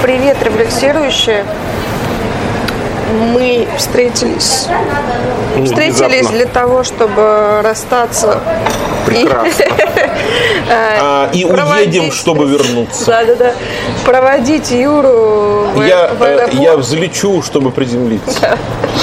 Привет, рефлексирующие. Мы встретились для того, чтобы расстаться. Прекрасно. И уедем, чтобы вернуться. Да. Проводить Юру в аэропорт. Я взлечу, чтобы приземлиться.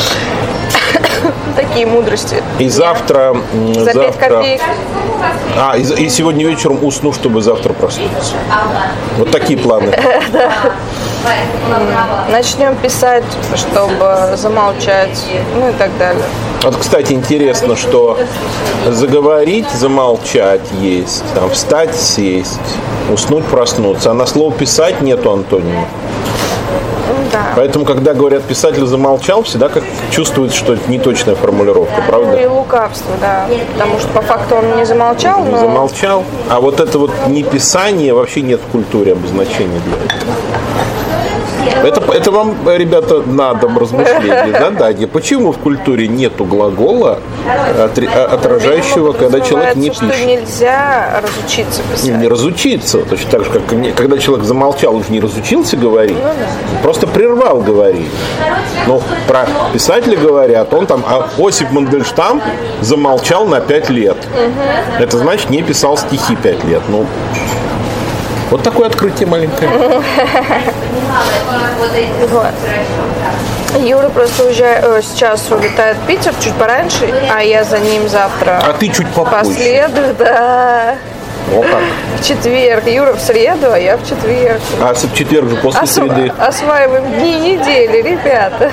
Такие мудрости. И завтра... За 5 копеек. И сегодня вечером усну, чтобы завтра проснуться. Вот такие планы. Да. Начнем писать, чтобы замолчать, и так далее. Вот, кстати, интересно, что заговорить, замолчать есть, там, встать, сесть, уснуть, проснуться. А на слово «писать» нету антонима. Да. Поэтому, когда говорят «писатель замолчал», всегда как чувствуется, что это неточная формулировка, правда? И лукавство, да. Потому что по факту он не замолчал, не замолчал. А вот это вот неписание вообще нет в культуре обозначения для этого. Это вам, ребята, на дом размышления, задание. Почему в культуре нету глагола, отражающего, когда человек не пишет? Что нельзя разучиться писать. Не разучиться. Точно так же, как когда человек замолчал, уже не разучился говорить, просто прервал говорить. Но про писателя говорят, он там, Осип Мандельштам замолчал на 5 лет. Это значит, не писал стихи 5 лет. Вот такое открытие маленькое. Юра просто сейчас улетает в Питер чуть пораньше, а я за ним завтра. А ты чуть попозже. Последую, да. О, как? В четверг. Юра в среду, а я в четверг. А в четверг же после среды. Осваиваем дни недели, ребята.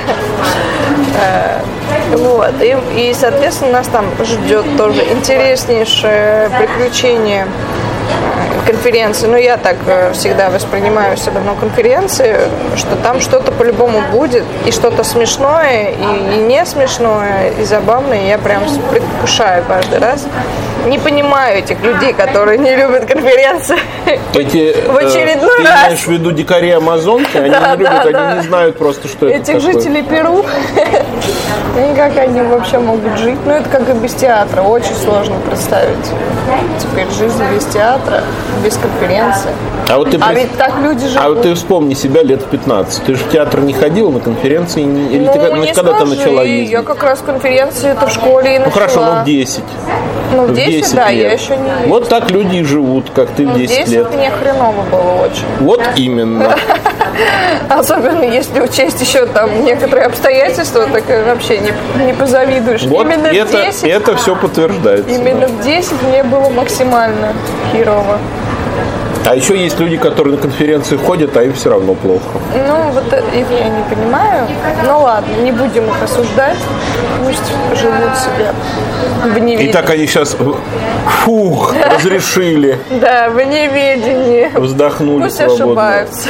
Вот. И, соответственно, нас там ждет тоже интереснейшее приключение конференции. Я так всегда воспринимаю себя на конференции, что там что-то по-любому будет, и что-то смешное, и не смешное, и забавное. Я прям предвкушаю каждый раз. Не понимаю этих людей, которые не любят конференции. В очередной ты раз. Ты имеешь в виду дикари Амазонки? Они не любят, они не знают просто, что это такое. Этих жителей Перу. И как они вообще могут жить? Это как и без театра. Очень сложно представить теперь жизнь без театра, без конференции. Ведь так люди живут. А вот ты вспомни себя лет в 15. Ты же в театр не ходила, на конференции? Или ты когда ты начала ездить? Я как раз конференции это в школе и начала. Хорошо, в 10. В 10, да, лет. Я еще не ездила. Вот так люди и живут, как ты в 10 лет. 10 мне хреново было очень. Вот именно. Особенно если учесть еще там некоторые обстоятельства, так вообще не позавидуешь. Вот именно в 10, это все подтверждается. Именно в 10 мне было максимально херово. А еще есть люди, которые на конференции ходят, а им все равно плохо. Их я не понимаю. Ладно, не будем их осуждать. Пусть живут себе в неведении. И так они сейчас, разрешили. Да, в неведении. Вздохнули пусть свободно. Ошибаются.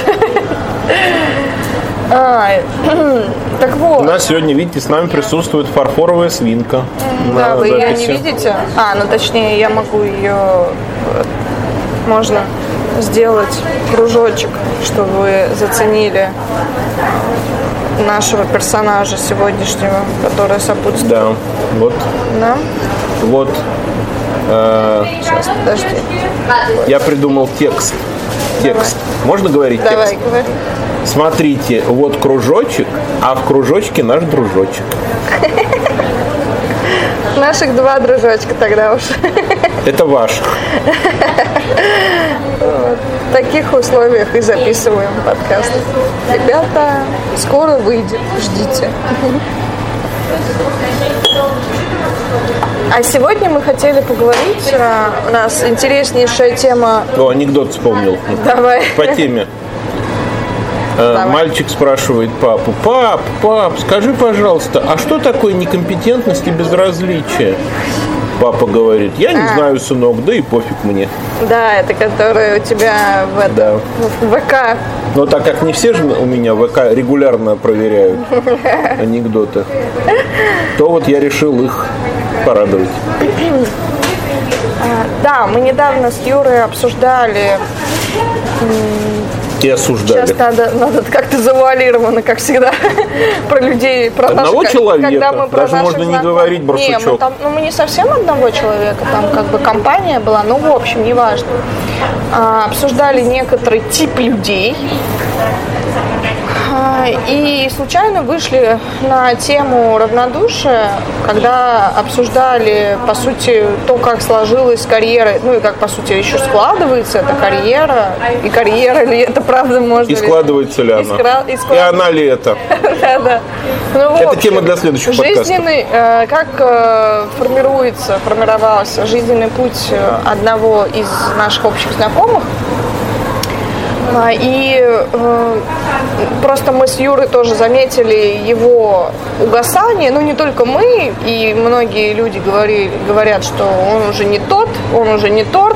Так вот. У нас сегодня, видите, с нами присутствует фарфоровая свинка. Да, вы ее не видите? Точнее, я могу ее... Можно сделать кружочек, чтобы вы заценили нашего персонажа сегодняшнего, который сопутствует. Да, вот. Да? Вот. Сейчас, подожди. Я придумал текст. Давай. Можно говорить текст? Давай, говори. Смотрите, вот кружочек, а в кружочке наш дружочек. Наших 2 дружочка тогда уж. Это ваших. В таких условиях и записываем подкаст. Ребята, скоро выйдет, ждите. А сегодня мы хотели поговорить, у нас интереснейшая тема. Анекдот вспомнил. Давай. По теме. Мальчик спрашивает папу: пап, скажи, пожалуйста, а что такое некомпетентность и безразличие? Папа говорит: я не знаю, сынок, да и пофиг мне. Да, это который у тебя в ВК. Но так как не все же у меня в ВК регулярно проверяют анекдоты, то вот я решил их порадовать. Да, мы недавно с Юрой обсуждали И осуждали. Сейчас надо как-то завуалировано, как всегда, про людей, про одного наших, человека. Когда мы про даже можно не говорить барсучок. Мы не совсем одного человека, там как бы компания была, ну, в общем, неважно. Обсуждали некоторый тип людей. И случайно вышли на тему равнодушия, когда обсуждали, по сути, то, как сложилась карьера, ну и как, по сути, еще складывается эта карьера, и карьера ли это, правда, можно... И складывается ли она? И она ли это? Да. Это тема для следующих подкастов. Жизненный, как формировался жизненный путь одного из наших общих знакомых. И просто мы с Юрой тоже заметили его угасание. Ну, не только мы, и многие люди говорят, что он уже не тот, он уже не торт.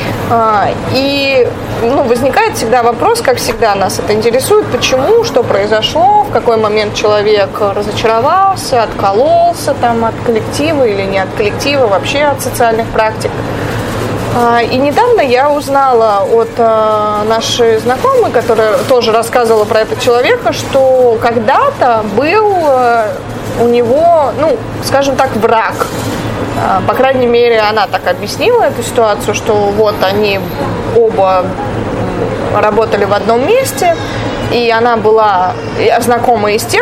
И возникает всегда вопрос, как всегда нас это интересует, почему, что произошло, в какой момент человек разочаровался, откололся там от коллектива или не от коллектива, вообще от социальных практик. И недавно я узнала от нашей знакомой, которая тоже рассказывала про этого человека, что когда-то был у него, скажем так, враг. По крайней мере, она так объяснила эту ситуацию, что вот они оба работали в одном месте, и она была знакома и с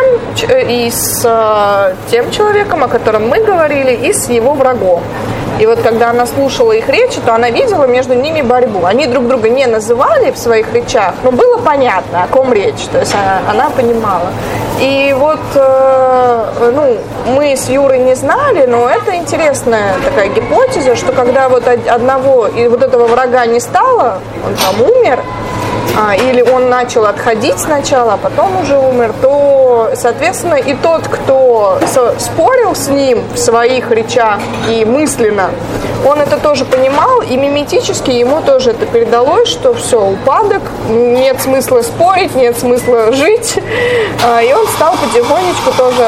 тем человеком, о котором мы говорили, и с его врагом. И вот когда она слушала их речи, то она видела между ними борьбу. Они друг друга не называли в своих речах, но было понятно, о ком речь. То есть она понимала. И вот мы с Юрой не знали, но это интересная такая гипотеза, что когда вот одного и вот этого врага не стало, он там умер, или он начал отходить сначала, а потом уже умер, то, соответственно, и тот, кто спорил с ним в своих речах и мысленно, он это тоже понимал, и миметически ему тоже это передалось, что все, упадок, нет смысла спорить, нет смысла жить, и он стал потихонечку тоже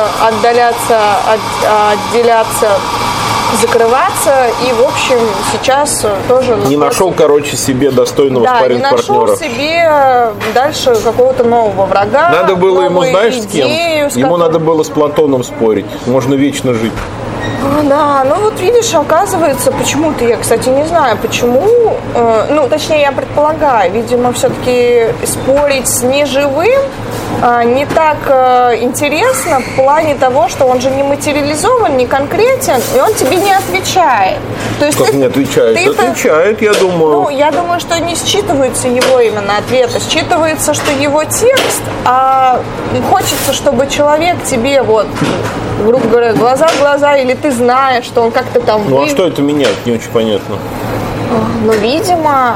отделяться, закрываться, и, в общем, сейчас тоже... Не нашел, себе достойного спарринг-партнера. Да, не нашел себе дальше какого-то нового врага. Надо было ему, знаешь, с кем? Ему надо было с Платоном спорить. Можно вечно жить. Да, вот видишь, оказывается, почему-то, я, кстати, не знаю, почему, точнее, я предполагаю, видимо, все-таки спорить с неживым не так интересно в плане того, что он же не материализован, не конкретен, и он тебе не отвечает. То есть как не отвечает? Отвечает, я думаю. Я думаю, что не считываются его именно ответы, считывается, что его текст, а хочется, чтобы человек тебе грубо говоря, глаза в глаза, или ты знаешь, что он как-то там... А что это меняет? Не очень понятно. Видимо,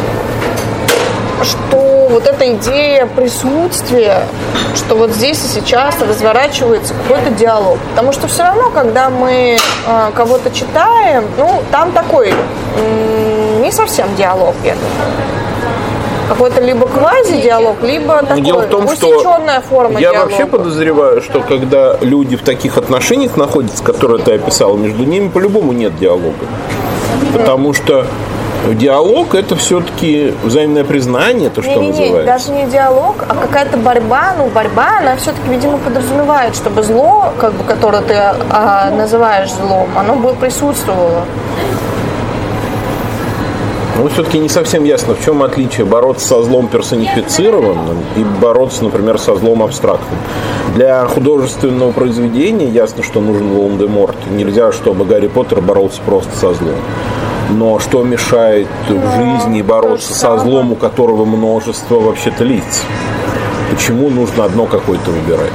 что вот эта идея присутствия, что вот здесь и сейчас разворачивается какой-то диалог. Потому что все равно, когда мы кого-то читаем, там такой не совсем диалог, я думаю. Какой-то либо квази-диалог, либо такой усеченная форма я диалога. вообще подозреваю, что когда люди в таких отношениях находятся, которые ты описал, между ними по-любому нет диалога. Потому что диалог — это все-таки взаимное признание, то, что называется. Даже не диалог, а какая-то борьба. Борьба, она все-таки, видимо, подразумевает, чтобы зло, которое ты называешь злом, оно бы присутствовало. Все-таки не совсем ясно, в чем отличие бороться со злом персонифицированным и бороться, например, со злом абстрактным. Для художественного произведения ясно, что нужен Волан-де-Морт. Нельзя, чтобы Гарри Поттер боролся просто со злом. Но что мешает в жизни бороться со злом, у которого множество вообще-то лиц? Почему нужно одно какое-то выбирать?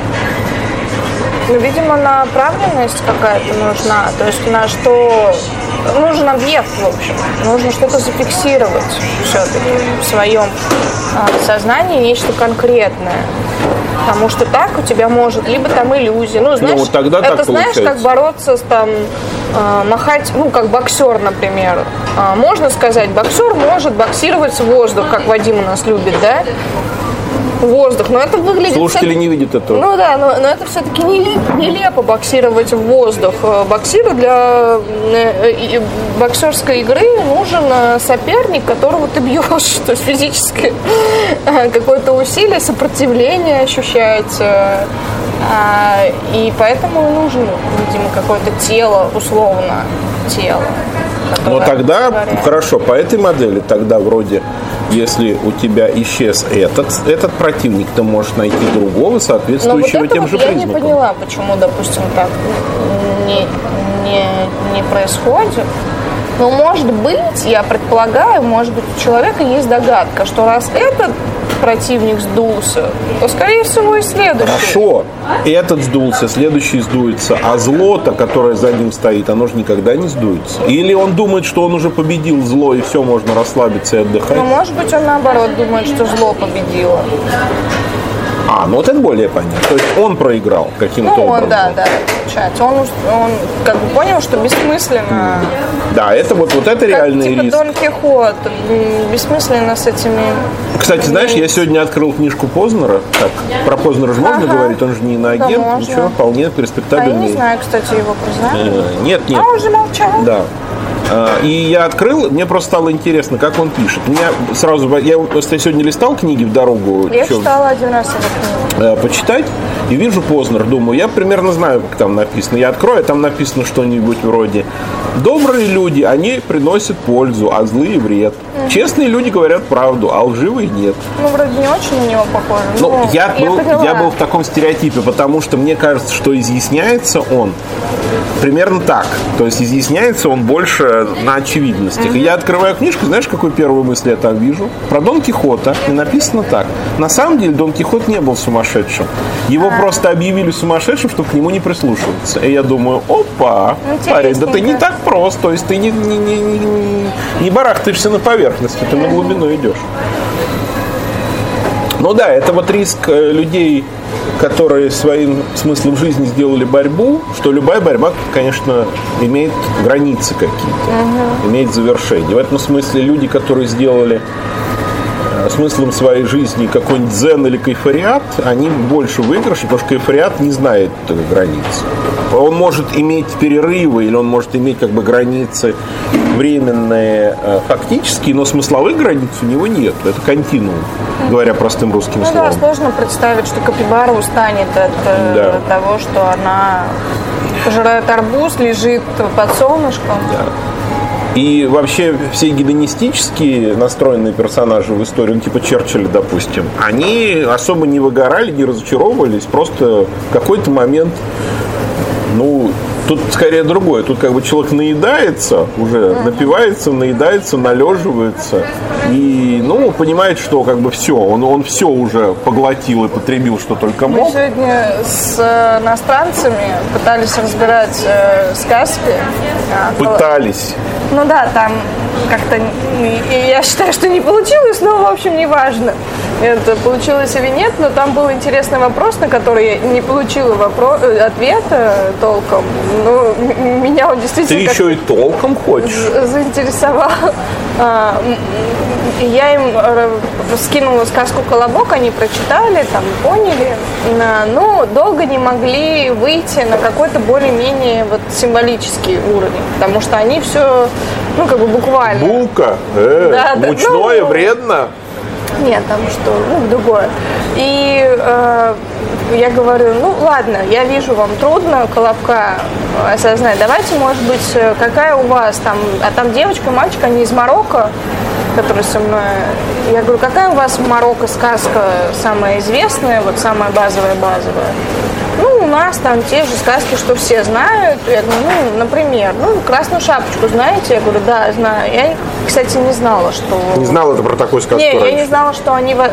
Видимо, направленность какая-то нужна. То есть нужен объект, в общем. Нужно что-то зафиксировать все-таки в своем сознании, нечто конкретное. Потому что так у тебя может либо там иллюзия. Знаешь, тогда это так знаешь, получается. как бороться махать, как боксер, например. Можно сказать, боксер может боксировать в воздух, как Вадим у нас любит, да? воздух. Но это выглядит... Слушатели не видят этого. Ну да, но это все-таки нелепо боксировать в воздух. Боксиру для боксерской игры нужен соперник, которого ты бьешь. То есть физическое какое-то усилие, сопротивление ощущается. И поэтому нужно, видимо, какое-то тело, условно, тело. Но тогда, хорошо, по этой модели, тогда вроде, если у тебя исчез этот противник, ты можешь найти другого, соответствующего вот тем же признакам. Я не поняла, почему, допустим, так не происходит. Но, может быть, я предполагаю, может быть, у человека есть догадка, что раз этот противник сдулся, то, скорее всего, и следующий. Хорошо, этот сдулся, следующий сдуется, а зло-то, которое за ним стоит, оно же никогда не сдуется. Или он думает, что он уже победил зло, и все, можно расслабиться и отдыхать? Ну, может быть, он, наоборот, думает, что зло победило. Ну вот это более понятно. То есть он проиграл каким-то образом. Да, получается. Он как бы понял, что бессмысленно. Да, это вот это реальный типа риск. Дон Кихот. Бессмысленно с этими... Кстати, знаешь, я сегодня открыл книжку Познера. Так, про Познера же можно говорить, он же не иноагент, да, ничего, вполне перспектабельный. Я не знаю, кстати, его признали. Нет. Он же молчал. Да. И я открыл, мне просто стало интересно, как он пишет. Меня сразу, я просто сегодня листал книги в дорогу. Я читала один раз эту книгу. Почитать, и вижу Познер, думаю, я примерно знаю, как там написано. Я открою, а там написано что-нибудь вроде: добрые люди, они приносят пользу, а злые вред. Честные люди говорят правду, а лживые нет. Ну, вроде не очень на него похоже. Ну, я был в таком стереотипе, потому что мне кажется, что изъясняется он примерно так. То есть изъясняется он больше на очевидностях. И я открываю книжку, знаешь, какую первую мысль я там вижу? Про Дон Кихота. И написано так. На самом деле Дон Кихот не был сумасшедшим. Его просто объявили сумасшедшим, чтобы к нему не прислушиваться. И я думаю, опа, парень, да ты не так прост. То есть ты не барахтаешься на поверхности, ты на глубину идешь. Ну да, это вот риск людей, которые своим смыслом жизни сделали борьбу, что любая борьба, конечно, имеет границы какие-то, имеет завершение. В этом смысле люди, которые сделали смыслом своей жизни какой-нибудь дзен или кайфариат, они больше выигрыши, потому что кайфариат не знает границ. Он может иметь перерывы, или он может иметь как бы границы временные, фактические, но смысловых границ у него нет. Это континуум, говоря простым русским словом. Да, сложно представить, что капибара устанет от того, что она пожирает арбуз, лежит под солнышком. Да. И вообще все гедонистические настроенные персонажи в истории, ну, типа Черчилля, допустим, они особо не выгорали, не разочаровывались, просто в какой-то момент, тут скорее другое. Тут как бы человек наедается уже, напивается, наедается, належивается. И, понимает, что как бы все, он все уже поглотил и потребил, что только мог. Мы сегодня с иностранцами пытались разбирать сказки. Пытались. Ну да, там как-то, я считаю, что не получилось, но, в общем, не важно, это получилось или нет, но там был интересный вопрос, на который я не получила ответа толком. Ну, меня он действительно... Ты еще и толком хочешь? Заинтересовал. Я им скинула сказку «Колобок», они прочитали, там, поняли, но долго не могли выйти на какой-то более-менее символический уровень, потому что они все, как бы буквально. Булка? Мучное, вредно? Нет, там что, другое. И я говорю, ладно, я вижу, вам трудно Колобка осознать. Давайте, может быть, какая у вас там, а там девочка, мальчик, они из Марокко, которые со мной. Я говорю, какая у вас в Марокко сказка самая известная, самая базовая? У нас там те же сказки, что все знают. Я говорю, например, «Красную шапочку» знаете? Я говорю, да, знаю. Я, кстати, не знала, что... Не знала ты про такую сказку раньше? Я не знала, что у них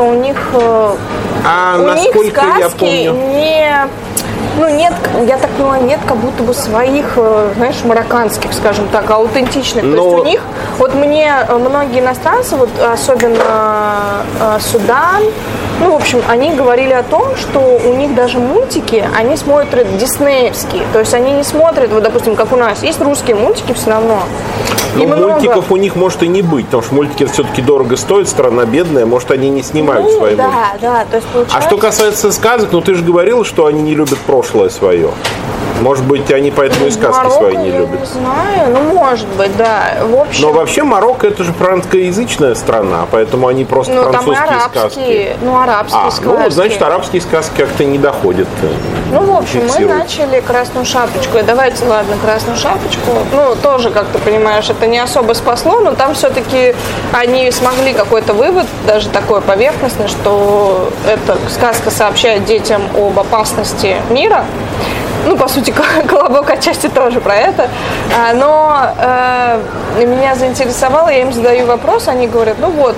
насколько сказки я помню... нет, я так поняла, нет как будто бы своих, марокканских, скажем так, аутентичных. То есть у них, мне многие иностранцы, особенно Судан, в общем, они говорили о том, что у них даже мультики, они смотрят диснеевские. То есть они не смотрят, допустим, как у нас, есть русские мультики все равно. Ну, мультиков у них может и не быть, потому что мультики все-таки дорого стоят, страна бедная, может, они не снимают свои мультики. Да, то есть получается... А что касается сказок, ну ты же говорила, что они не любят прошлое свое. Может быть, они поэтому и сказки Марокко, свои не любят. Не знаю, ну может быть, да. В общем... Но вообще Марокко это же франкоязычная страна, поэтому они просто французские там арабские, сказки. Арабские сказки. Ну, значит, арабские сказки как-то не доходят. Ну, в общем, мы начали «Красную шапочку». И давайте, ладно, «Красную шапочку». Ну, тоже, как ты понимаешь, это не особо спасло, но там все-таки они смогли какой-то вывод, даже такой поверхностный, что эта сказка сообщает детям об опасности мира. Ну, по сути, «Колобок» отчасти тоже про это. Но меня заинтересовало, я им задаю вопрос, они говорят, ну вот,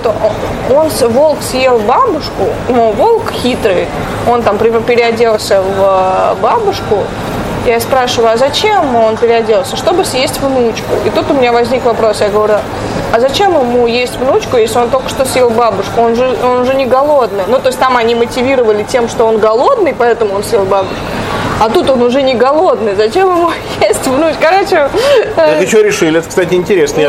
волк съел бабушку, ну, волк хитрый, он там переоделся в бабушку. Я спрашиваю, а зачем он переоделся? Чтобы съесть внучку. И тут у меня возник вопрос, я говорю, а зачем ему есть внучку, если он только что съел бабушку? Он же не голодный. Ну, то есть там они мотивировали тем, что он голодный, поэтому он съел бабушку. А тут он уже не голодный. Зачем ему есть внучку? Короче... Так и что решили? Это, кстати, интересно.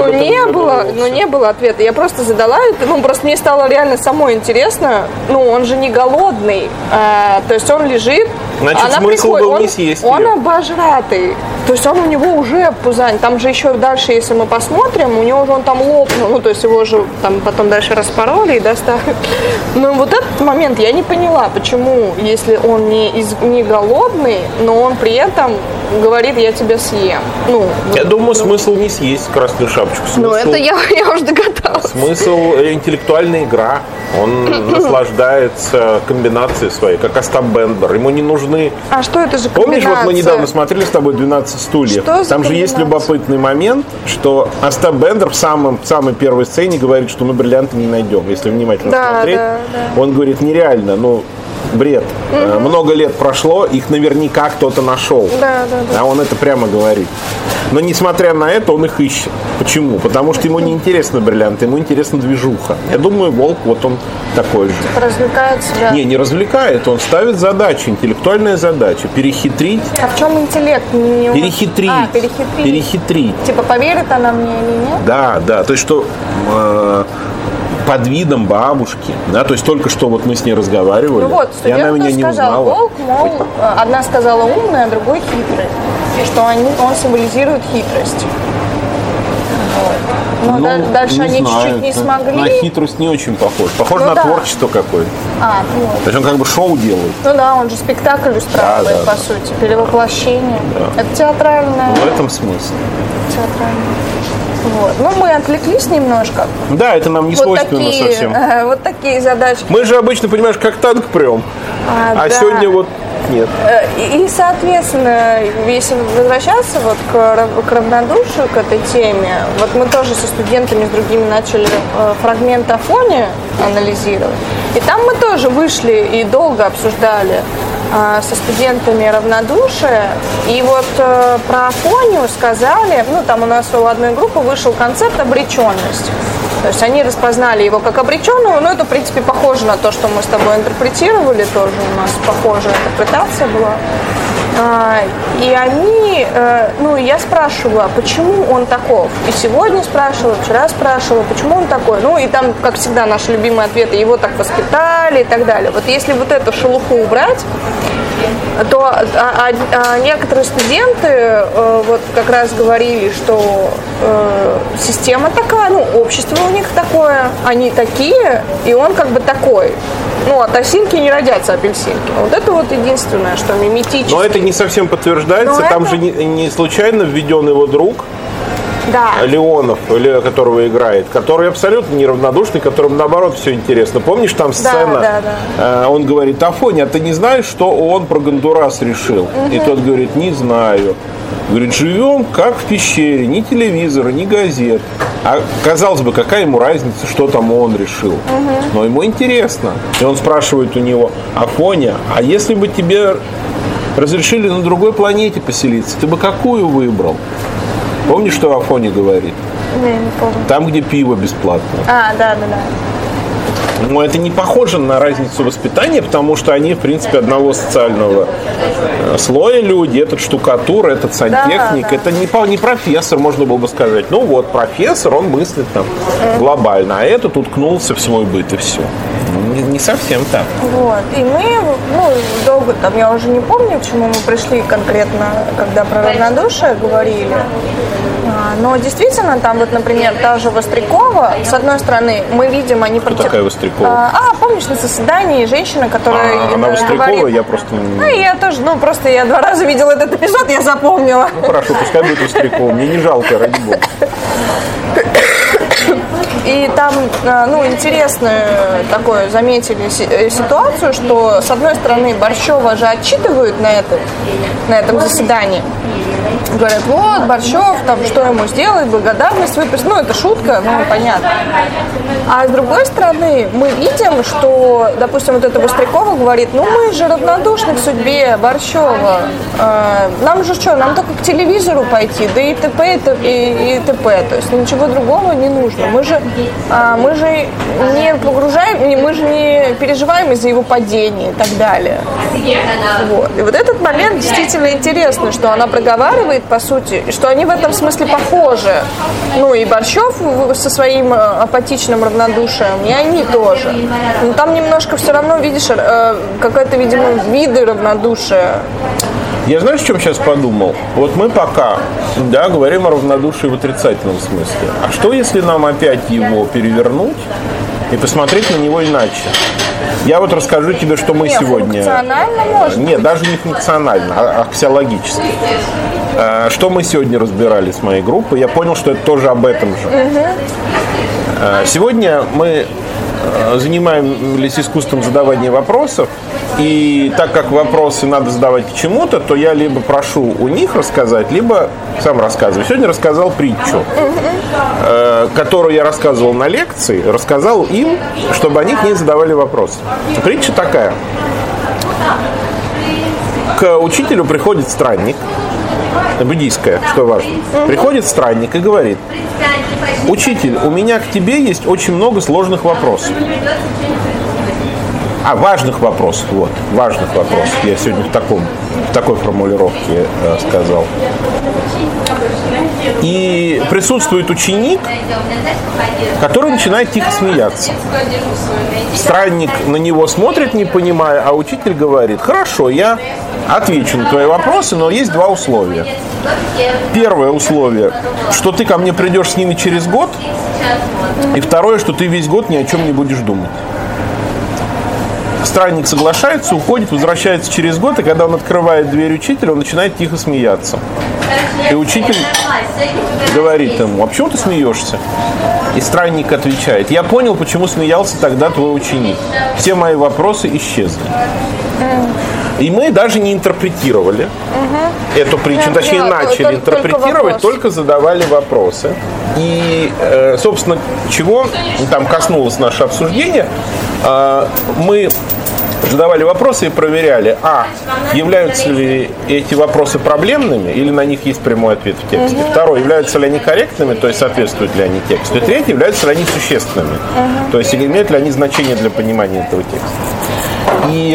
Не было ответа. Я просто задала это. Ну, просто мне стало реально самой интересно. Ну, он же не голодный. То есть он лежит. Значит, смысл был не съесть ее. Он обожратый. То есть он у него уже пузань. Там же еще дальше, если мы посмотрим, у него уже он там лопнул. Ну, то есть его уже там потом дальше распороли и достали. Но вот этот момент я не поняла, почему, если он не голодный, но он при этом говорит, я тебя съем. Ну, я думаю, смысл не съесть «Красную шапочку». Ну, это я уже догадалась. Смысл интеллектуальная игра. Он наслаждается комбинацией своей, как Остап Бендер. Ему не нужны... А что это за комбинация? Помнишь, вот мы недавно смотрели с тобой «12 стульев». Там же есть любопытный момент, что Остап Бендер в самой первой сцене говорит, что мы бриллианты не найдем. Если внимательно смотреть, он говорит, нереально, бред. Много лет прошло, их наверняка кто-то нашел. А он это прямо говорит. Но несмотря на это, он их ищет. Почему? Потому что ему не интересны бриллианты, ему интересна движуха. Я думаю, волк вот он такой же. Развлекает себя? Не развлекает, он ставит задачу, интеллектуальная задача. Перехитрить. А в чем интеллект? Перехитрить. Типа, поверит она мне или нет? Да. То есть, что... под видом бабушки, да, то есть только что вот мы с ней разговаривали, и она меня не узнала. Волк, мол, одна сказала умная, а другой хитрый, и что он символизирует хитрость. Вот. Но дальше они чуть-чуть не смогли. На хитрость не очень похож. Похож на творчество какое-то. То есть он как бы шоу делает. Ну да, он же спектакль устраивает, по сути, перевоплощение. Да. Это театральное. В этом смысле. Театральное. Вот. Ну, мы отвлеклись немножко. Да, это нам не свойственно совсем. Вот такие задачки. Мы же обычно, понимаешь, как танк прем. А сегодня вот нет. И, соответственно, если возвращаться вот к равнодушию, к этой теме, вот мы тоже со студентами, с другими начали фрагмент Афони анализировать. И там мы тоже вышли и долго обсуждали со студентами равнодушие. И вот про Афонию сказали, ну там у нас у одной группы вышел концепт обреченность. То есть они распознали его как обреченного, но это, в принципе, похоже на то, что мы с тобой интерпретировали, тоже у нас похожая интерпретация была. И они, я спрашивала, почему он таков. И сегодня спрашивала, вчера спрашивала, почему он такой. Ну, и там, как всегда, наши любимые ответы, его так воспитали и так далее. Вот если вот эту шелуху убрать, то некоторые студенты вот как раз говорили, что система такая, ну, общество у них такое, они такие, и он как бы такой. Ну, от осинки не родятся апельсинки. Вот это вот единственное, что миметически. Но это не совсем подтверждается. Там же не случайно введен его друг. Да. Леонов, которого играет, который абсолютно неравнодушный, которому наоборот все интересно. Помнишь, там сцена, он говорит, Афоня, а ты не знаешь, что он про Гондурас решил? И тот говорит, не знаю. Говорит, живем как в пещере, ни телевизора, ни газет. А казалось бы, какая ему разница, что там он решил? Но ему интересно. И он спрашивает у него, Афоня, а если бы тебе разрешили на другой планете поселиться, ты бы какую выбрал? Помнишь, что Афоня говорит? Не помню. Там, где пиво бесплатно. Да. Но это не похоже на разницу воспитания, потому что они, в принципе, одного социального слоя люди. Этот штукатур, этот сантехник. Да. Это не профессор, можно было бы сказать. Ну вот, профессор, он мыслит там глобально, а этот уткнулся в свой быт и все. Не совсем так. Вот. И мы, долго там, я уже не помню, к чему мы пришли конкретно, когда про равнодушие говорили. Но действительно, там вот, например, та же Вострякова, с одной стороны, мы видим, они... Кто такая Вострякова? Помнишь, на заседании женщина, которая... Она Вострякова, говорит... я просто... я тоже, просто я 2 раза видела этот эпизод, я запомнила. Хорошо, пускай будет Вострякова, мне не жалко, ради бога. И там, интересную такое заметили ситуацию, что, с одной стороны, Борщева же отчитывают на этом заседании. Говорят, вот, Борщев, там, что ему сделать, благодарность выписать. Это шутка, понятно. А с другой стороны, мы видим, что, допустим, вот эта Вострякова говорит, мы же равнодушны к судьбе Борщева. Нам же что, нам только к телевизору пойти, да и т.п. и т.п. То есть ничего другого не нужно. Мы же не погружаем, мы же не переживаем из-за его падения и так далее. Вот. И вот этот момент действительно интересный, что она проговаривает, по сути, что они в этом смысле похожи. И Борщев со своим апатичным равнодушием, и они тоже. Но там немножко все равно, видишь, какая-то, видимо, виды равнодушия. Я знаешь, о чем сейчас подумал? Вот мы пока, говорим о равнодушии в отрицательном смысле. А что, если нам опять его перевернуть и посмотреть на него иначе? Я вот расскажу тебе, что мы сегодня... Функционально может быть? Нет, даже не функционально, а аксиологически. Что мы сегодня разбирали с моей группой, я понял, что это тоже об этом же. Сегодня мы занимаемся искусством задавания вопросов, и так как вопросы надо задавать к чему-то, то я либо прошу у них рассказать, либо сам рассказываю. Сегодня рассказал притчу, которую я рассказывал на лекции, рассказал им, чтобы они к ней задавали вопросы. Притча такая. К учителю приходит странник, буддийская, что важно. Приходит странник и говорит: учитель, у меня к тебе есть очень много сложных вопросов. Важных вопросов, важных вопросов. Я сегодня в такой формулировке сказал. И присутствует ученик, который начинает тихо смеяться. Странник на него смотрит, не понимая, а учитель говорит: хорошо, я отвечу на твои вопросы, но есть 2 условия. Первое условие, что ты ко мне придешь с ними через год, и второе, что ты весь год ни о чем не будешь думать. Странник соглашается, уходит, возвращается через год, и когда он открывает дверь учителя, он начинает тихо смеяться. И учитель говорит ему: а почему ты смеешься? И странник отвечает: я понял, почему смеялся тогда твой ученик. Все мои вопросы исчезли. И мы даже не интерпретировали эту притчу, точнее начали интерпретировать, только задавали вопросы. И, собственно, чего там коснулось наше обсуждение, мы задавали вопросы и проверяли, являются ли эти вопросы проблемными, или на них есть прямой ответ в тексте. Второе, являются ли они корректными, то есть соответствуют ли они тексту. И третье, являются ли они существенными, то есть имеют ли они значение для понимания этого текста. И,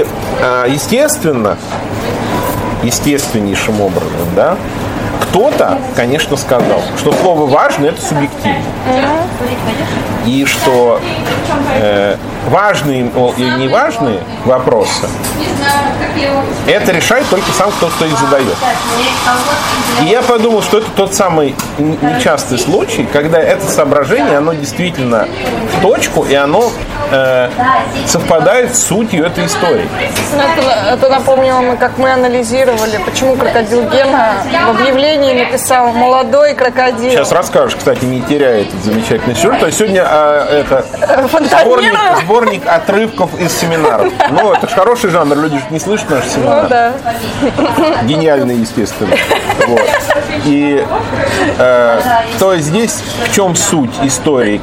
естественнейшим образом, кто-то, конечно, сказал, что слово «важно» — это субъективно. И что важные или неважные вопросы это решает только сам, кто их задает. И я подумал, что это тот самый нечастый случай, когда это соображение, оно действительно в точку, и оно совпадает с сутью этой истории. Это напомнило, как мы анализировали, почему крокодил Гена в объявлении написал «молодой крокодил». Сейчас расскажешь, кстати, не теряя этот замечательный сюжет. То есть сегодня это сборник отрывков из семинаров. Ну, это же хороший жанр, люди же не слышат наши семинары. Ну да. Гениальный, естественно. Вот. И то есть здесь в чем суть истории?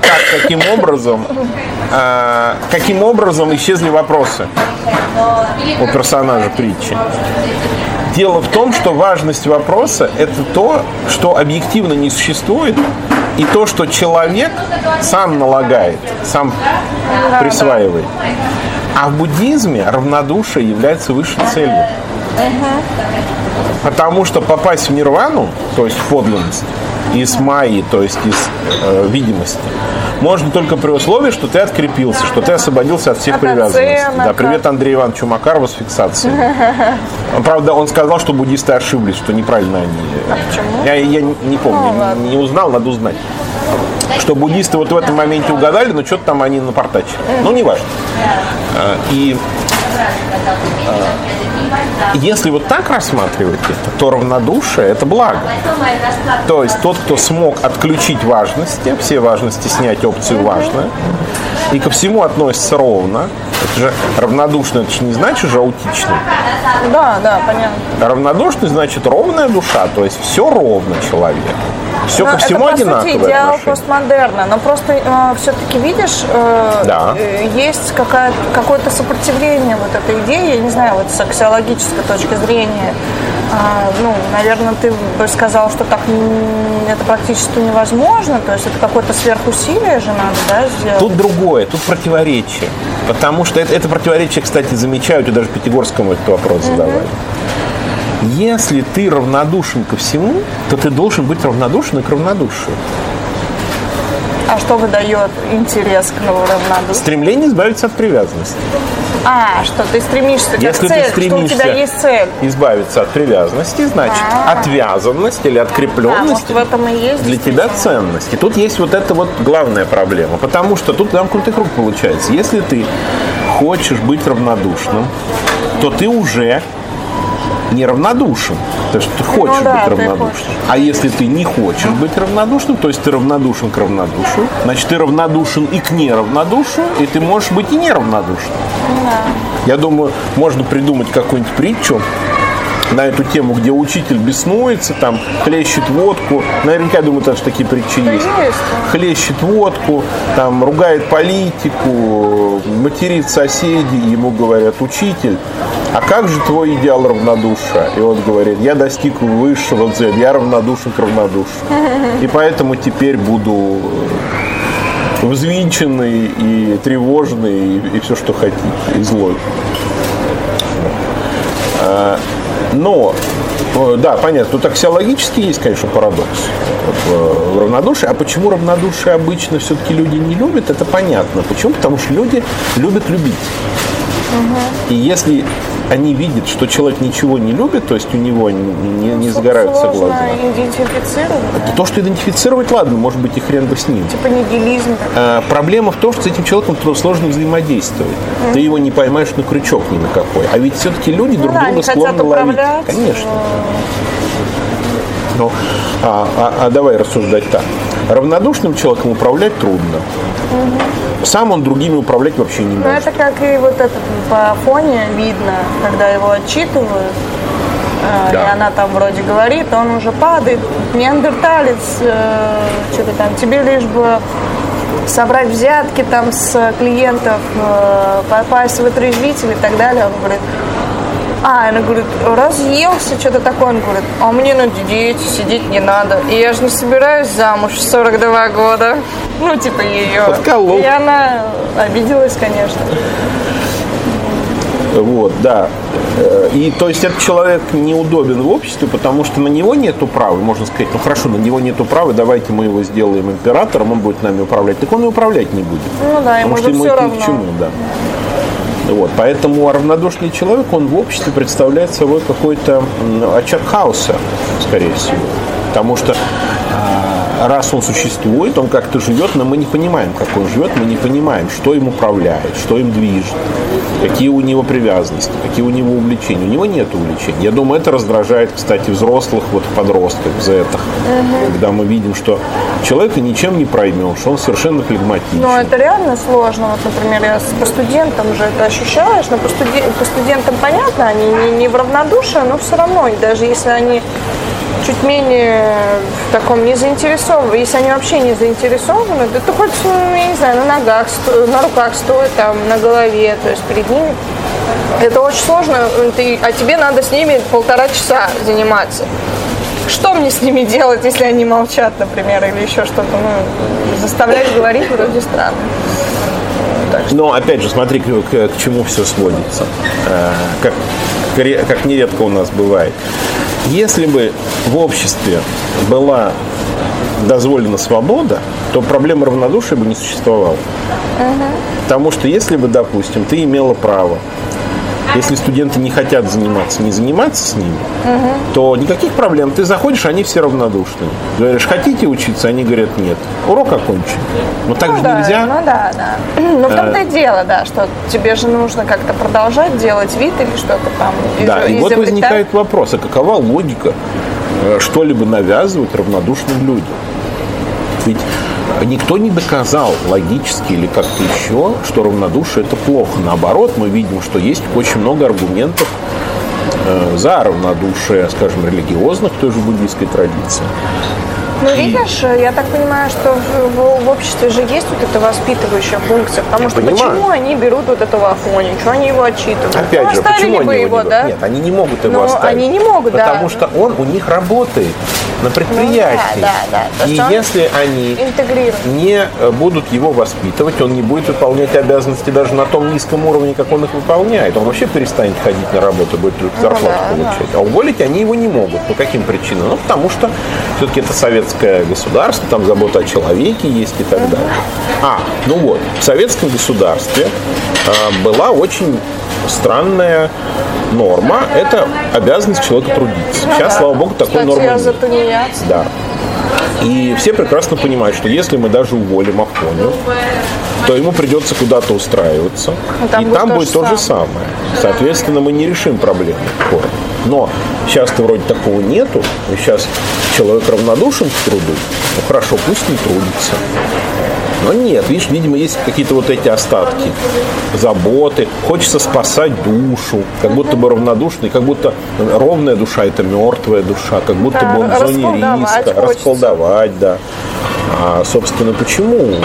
Каким образом исчезли вопросы у персонажа притчи? Дело в том, что важность вопроса — это то, что объективно не существует, и то, что человек сам налагает, сам присваивает. А в буддизме равнодушие является высшей целью. Потому что попасть в нирвану, то есть в подлинность, из майи, то есть из видимости, можно только при условии, что ты открепился, что ты освободился от всех привязанностей. Да, привет Андрею Ивановичу Макарову с фиксацией. Правда, он сказал, что буддисты ошиблись, что неправильно они. Я не помню, не узнал, надо узнать. Что буддисты вот в этом моменте угадали, но что-то там они напортачили. Ну, не важно. И если вот так рассматривать это, то равнодушие – это благо. То есть тот, кто смог отключить важности, все важности снять опцию «важно», и ко всему относится ровно. Это же равнодушно, это же не значит же аутичный. Да, понятно. Равнодушный значит ровная душа, то есть все ровно человек. Все ко всему одинаково. Это, по сути, идеал постмодерна. Но просто все-таки, видишь, есть какое-то сопротивление вот этой идеи, я не знаю, вот с аксиологической точки зрения. Наверное, ты бы сказал, что так это практически невозможно, то есть это какое-то сверхусилие же надо, да, сделать? Тут другое, тут противоречие. Потому что это противоречие, кстати, замечают, и даже Пятигорскому этот вопрос задавали. Если ты равнодушен ко всему, то ты должен быть равнодушен и к равнодушию. А что выдает интерес к равнодушию? Стремление избавиться от привязанности. Что ты стремишься как Если цель, ты стремишься что у тебя есть цель. Избавиться от привязанности, значит, отвязанность или открепленность в этом и есть для тебя ценность. И тут есть вот эта вот главная проблема. Потому что тут замкнутый круг получается. Если ты хочешь быть равнодушным, то ты уже неравнодушен. То есть ты хочешь быть равнодушным. А если ты не хочешь быть равнодушным, то есть ты равнодушен к равнодушию, значит, ты равнодушен и к неравнодушию, и ты можешь быть и неравнодушным. Я думаю, можно придумать какую-нибудь притчу на эту тему, где учитель беснуется, там, хлещет водку. Наверняка, думаю, даже такие притчи есть. Хлещет водку, там, ругает политику, материт соседей. Ему говорят: учитель, а как же твой идеал равнодушия? И он говорит: я достиг высшего дзен, я равнодушен к равнодушию. И поэтому теперь буду взвинченный и тревожный, и все, что хотите, и злой. Но, да, понятно, тут аксиологически есть, конечно, парадокс в равнодушии. А почему равнодушие обычно все-таки люди не любят, это понятно. Почему? Потому что люди любят любить. И если они видят, что человек ничего не любит, то есть у него не загораются глаза. Идентифицировать. То, что идентифицировать, ладно, может быть, и хрен бы с ним. Типа нигилизм. Проблема в том, что с этим человеком сложно взаимодействовать. Ты его не поймаешь на крючок ни на какой. А ведь все-таки люди друг друга склонны ловить. Конечно. Ну, давай рассуждать так. Равнодушным человеком управлять трудно. Сам он другими управлять вообще не может. Это как и вот это по фоне видно, когда его отчитывают, и она там вроде говорит, он уже падает, неандерталец, что-то там, тебе лишь бы собрать взятки там с клиентов, попасть в отрезвитель и так далее. Он говорит, она говорит, разъелся, что-то такое. Он говорит, а мне на диете сидеть не надо. И я же не собираюсь замуж в 42 года. Ну, типа ее. Подколол. И она обиделась, конечно. Вот, да. И то есть этот человек неудобен в обществе, потому что на него нету права. Можно сказать, ну хорошо, на него нету права, давайте мы его сделаем императором, он будет нами управлять. Так он и управлять не будет. Ну да, ему же все равно. К чему, да. Вот, поэтому равнодушный человек, он в обществе представляет собой какой-то очаг хаоса, скорее всего. Потому что раз он существует, он как-то живет, но мы не понимаем, как он живет, мы не понимаем, что им управляет, что им движет, какие у него привязанности, какие у него увлечения. У него нет увлечений. Я думаю, это раздражает, кстати, взрослых, вот подростков, зетах, когда мы видим, что человека ничем не проймешь, он совершенно флегматичен. Но это реально сложно. Вот, например, я по студентам же это ощущаешь, но по студентам понятно, они не в равнодушии, но все равно, и даже если они чуть менее в таком не заинтересованы, если они вообще не заинтересованы, то ты хоть, я не знаю, на ногах, на руках стой, там, на голове, то есть перед ними. Это очень сложно, а тебе надо с ними 1,5 часа заниматься. что мне с ними делать, если они молчат, например, или еще что-то, заставлять говорить вроде странно. Но, опять же, смотри, к чему все сводится. Как нередко у нас бывает. Если бы в обществе была дозволена свобода, то проблема равнодушия бы не существовала. Потому что если бы, допустим, ты имела право, если студенты не хотят заниматься, не заниматься с ними, то никаких проблем. Ты заходишь, они все равнодушны. Говоришь, хотите учиться? Они говорят, нет. Урок окончен. Но так же нельзя. Да. Но в том-то и дело, да, что тебе же нужно как-то продолжать делать вид или что-то там. Да, и вот возникает вопрос, а какова логика что-либо навязывать равнодушным людям? Ведь никто не доказал логически или как-то еще, что равнодушие – это плохо. Наоборот, мы видим, что есть очень много аргументов за равнодушие, скажем, религиозных, той же буддийской традиции. Ну, видишь, я так понимаю, что в обществе же есть вот эта воспитывающая функция, потому что почему они берут вот этого Афоню, что они его отчитывают? Опять же, почему они его не берут? Нет, они не могут его оставить. Они не могут, потому что он у них работает на предприятии. Да. И если они не будут его воспитывать, он не будет выполнять обязанности даже на том низком уровне, как он их выполняет. Он вообще перестанет ходить на работу, будет только зарплату получать. А уволить они его не могут. По каким причинам? Ну, потому что все-таки это советское государство, там забота о человеке есть и так далее. В советском государстве была очень странная норма, это обязанность человека трудиться. Сейчас, слава богу, такой нормы нет. Да. И все прекрасно понимают, что если мы даже уволим Афоню, то ему придется куда-то устраиваться. И там будет то же самое. Соответственно, мы не решим проблему скоро. Но сейчас-то вроде такого нету. И сейчас человек равнодушен к труду. Ну хорошо, пусть не трудится. Но нет, видишь, видимо, есть какие-то вот эти остатки заботы. Хочется спасать душу. Как будто бы равнодушный, как будто ровная душа – это мертвая душа. Как будто бы он в зоне риска. Расколдовать, да. Собственно, почему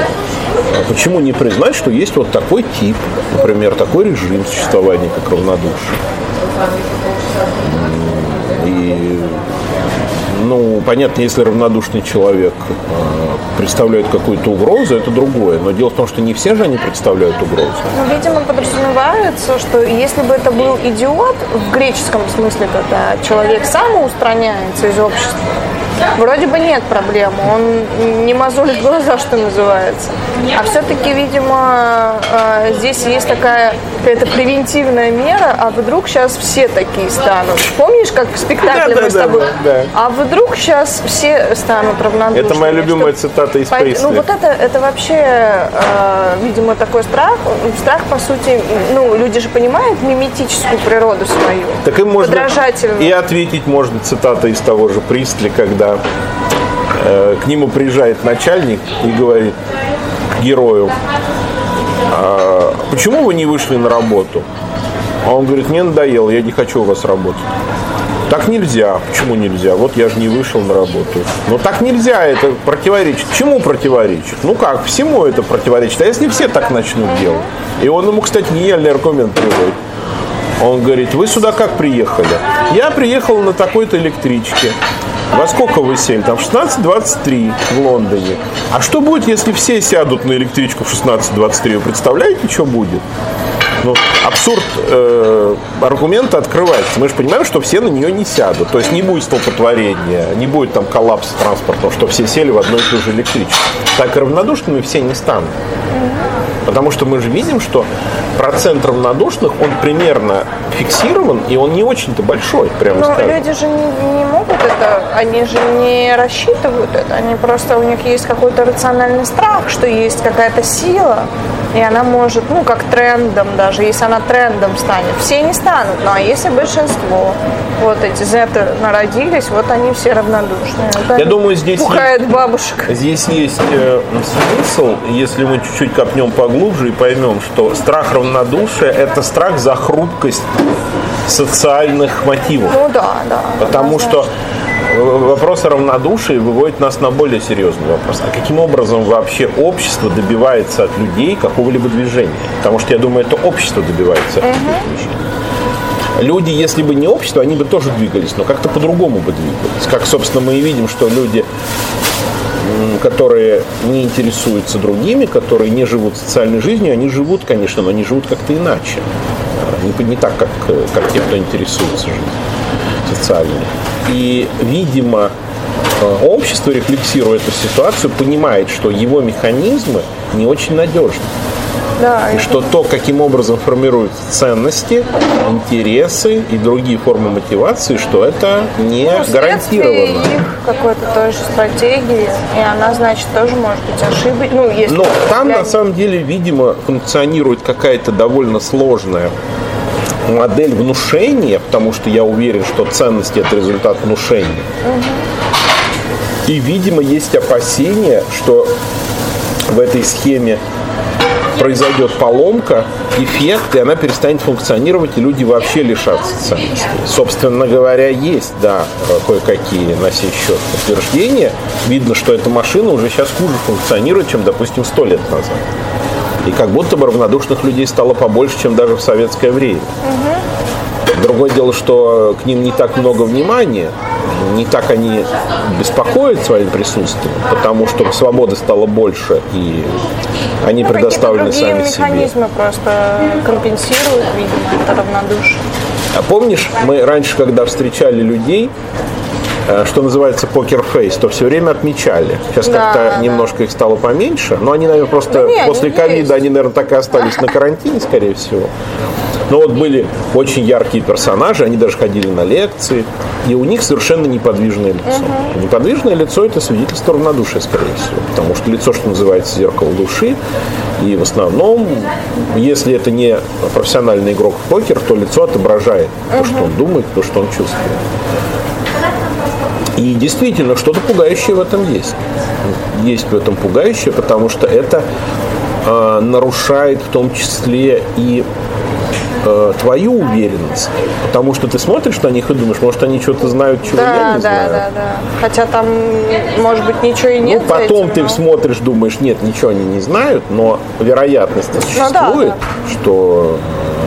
не признать, что есть вот такой тип, например, такой режим существования, как равнодушие? И, понятно, если равнодушный человек представляет какую-то угрозу, это другое. Но дело в том, что не все же они представляют угрозу. Видимо, подразумевается, что если бы это был идиот, в греческом смысле, когда человек самоустраняется из общества, вроде бы нет проблем, он не мозолит глаза, что называется. А все-таки, видимо, здесь есть такая какая-то превентивная мера, а вдруг сейчас все такие станут. Помнишь, как в спектакле мы с тобой? Да. А вдруг сейчас все станут равнодушными. Это моя любимая цитата из Пресли. Ну вот это вообще, видимо, такой страх. Страх, по сути, люди же понимают миметическую природу свою. Так им можно и ответить можно цитата из того же Присли, когда к нему приезжает начальник и говорит герою: почему вы не вышли на работу? А он говорит: мне надоело, я не хочу у вас работать. Так нельзя. Почему нельзя? Вот я же не вышел на работу. Но так нельзя, это противоречит. Чему противоречит? Как, всему это противоречит. А если все так начнут делать? И он ему, кстати, гениальный аргумент приводит. Он говорит: вы сюда как приехали? Я приехал на такой-то электричке. Во сколько вы сели? Там в 16:23 в Лондоне. А что будет, если все сядут на электричку в 16:23? Вы представляете, что будет? Абсурд аргумента открывается. Мы же понимаем, что все на нее не сядут. То есть не будет столпотворения, не будет там коллапса транспортного, что все сели в одну и ту же электричку. Так и равнодушными все не станут. Потому что мы же видим, что процент равнодушных, он примерно фиксирован, и он не очень-то большой, прямо скажем. Люди же не могут это, они же не рассчитывают это, они просто, у них есть какой-то рациональный страх, что есть какая-то сила, и она может, как трендом даже, если она трендом станет, все не станут, а если большинство, вот эти зеты народились, вот они все равнодушные. Вот я думаю, здесь пухает бабушек. Здесь есть смысл, если мы чуть-чуть копнем поглубже и поймем, что страх равнодушия – это страх за хрупкость социальных мотивов. Да. Потому что вопрос о равнодушии выводит нас на более серьезный вопрос. А каким образом вообще общество добивается от людей какого-либо движения? Потому что, я думаю, это общество добивается от людей движения. люди, если бы не общество, они бы тоже двигались, но как-то по-другому бы двигались. Как, собственно, мы и видим, что люди, которые не интересуются другими, которые не живут социальной жизнью, они живут, конечно, но они живут как-то иначе. Не так, как те, кто интересуется жизнью социальной. И, видимо, общество, рефлексируя эту ситуацию, понимает, что его механизмы не очень надежны. Да, и что то, каким образом формируются ценности, интересы и другие формы мотивации, что это не гарантированно. Их какой-то тоже стратегии, и она, значит, тоже может быть ошибочной. Но там, на самом деле, видимо, функционирует какая-то довольно сложная модель внушения, потому что я уверен, что ценности – это результат внушения. И, видимо, есть опасения, что в этой схеме произойдет поломка, эффект, и она перестанет функционировать, и люди вообще лишатся ценностей. Собственно говоря, есть, да, кое-какие на сей счет утверждения. Видно, что эта машина уже сейчас хуже функционирует, чем, допустим, 100 лет назад. И как будто бы равнодушных людей стало побольше, чем даже в советское время. Другое дело, что к ним не так много внимания, не так они беспокоят своим присутствием, потому что свободы стало больше, и они предоставлены сами себе. Механизмы просто компенсируют, видимо, это равнодушие. А помнишь, мы раньше, когда встречали людей, что называется покер-фейс, то все время отмечали. Сейчас как-то немножко их стало поменьше, но они, наверное, просто после ковида, они, наверное, так и остались на карантине, скорее всего. Но вот были очень яркие персонажи, они даже ходили на лекции, и у них совершенно неподвижное лицо. Неподвижное лицо – это свидетельство равнодушия, скорее всего, потому что лицо, что называется, зеркало души, и в основном, если это не профессиональный игрок в покер, то лицо отображает то, что он думает, то, что он чувствует. И действительно, что-то пугающее в этом есть. Есть в этом пугающее, потому что это нарушает в том числе и твою уверенность. Потому что ты смотришь на них и думаешь, может, они что-то знают, чего я не знаю. Да. Хотя там, может быть, ничего и нет. Потом ты смотришь, думаешь, нет, ничего они не знают, но вероятность существует, что,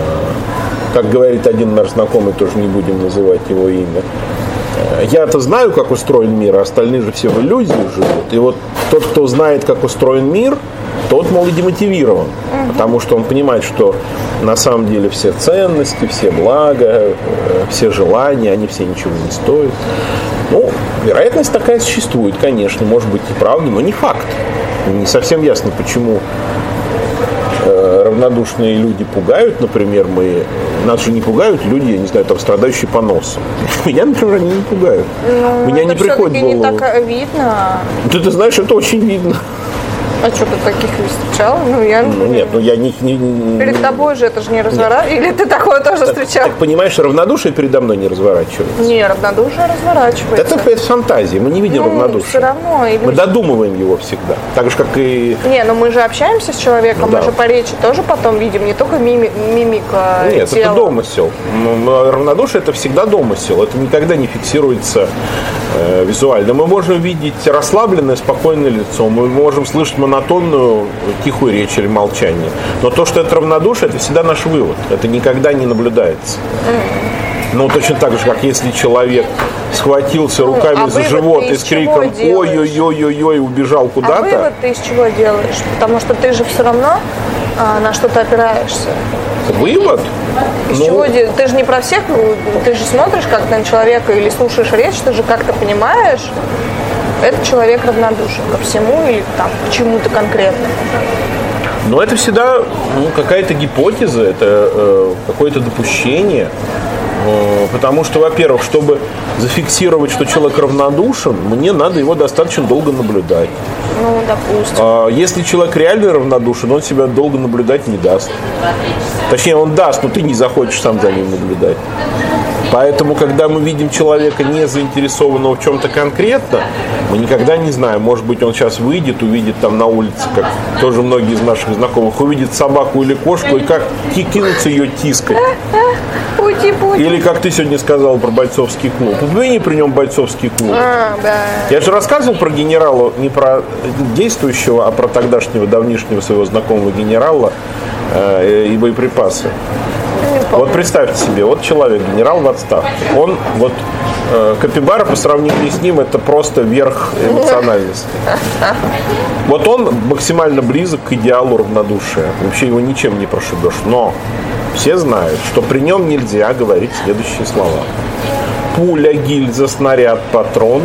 как говорит один наш знакомый, тоже не будем называть его имя, я-то знаю, как устроен мир, а остальные же все в иллюзии живут. И вот тот, кто знает, как устроен мир, тот, мол, и демотивирован. Потому что он понимает, что на самом деле все ценности, все блага, все желания, они все ничего не стоят. Ну, вероятность такая существует, конечно, может быть и правда, но не факт. Не совсем ясно, почему равнодушные люди пугают, например, нас же не пугают люди, я не знаю, там, страдающие по носу. Меня, например, они не пугают. Меня не приходит в голову. Не так видно. Ты знаешь, это очень видно. А что, ты таких не встречал? Нет, я не... Перед тобой же это же не разворачивается. Или ты такое тоже встречал? Так понимаешь, равнодушие передо мной не разворачивается. Не, равнодушие разворачивается. Это фантазия, мы не видим равнодушия. Все равно. Мы додумываем его всегда. Так же, как и... Не, мы же общаемся с человеком, мы же по речи тоже потом видим, не только мимика Нет, тела. это домысел. Равнодушие – это всегда домысел. Это никогда не фиксируется визуально. Мы можем видеть расслабленное, спокойное лицо. Мы можем слышать монотонную, тихую речь или молчание. Но то, что это равнодушие, это всегда наш вывод. Это никогда не наблюдается. Точно так же, как если человек схватился руками за живот и с криком «Ой-ой-ой-ой-ой» убежал куда-то. А вывод ты из чего делаешь? Потому что ты же все равно на что-то опираешься. Вывод? Ты же не про всех, ты же смотришь как на человека или слушаешь речь, ты же как-то понимаешь, этот человек равнодушен ко всему или к чему-то конкретно. Но это всегда какая-то гипотеза, это какое-то допущение. Потому что, во-первых, чтобы зафиксировать, что человек равнодушен, мне надо его достаточно долго наблюдать. Допустим. Если человек реально равнодушен, он себя долго наблюдать не даст. Точнее, он даст, но ты не захочешь сам за ним наблюдать. Поэтому, когда мы видим человека, не заинтересованного в чем-то конкретно, мы никогда не знаем. Может быть, он сейчас выйдет, увидит там на улице, как тоже многие из наших знакомых, увидит собаку или кошку, и как кинуться ее тискать. Или, как ты сегодня сказал про бойцовский клуб. Упомяни при нем бойцовский клуб. Я же рассказывал про генерала, не про действующего, а про тогдашнего, давнишнего своего знакомого генерала и боеприпасы. Вот представьте себе, вот человек, генерал в отставке. Он вот Капибара по сравнению с ним это просто верх эмоциональности. Вот он максимально близок к идеалу равнодушия. Вообще его ничем не прошибешь. Но все знают, что при нем нельзя говорить следующие слова. Пуля, гильза, снаряд, патрон,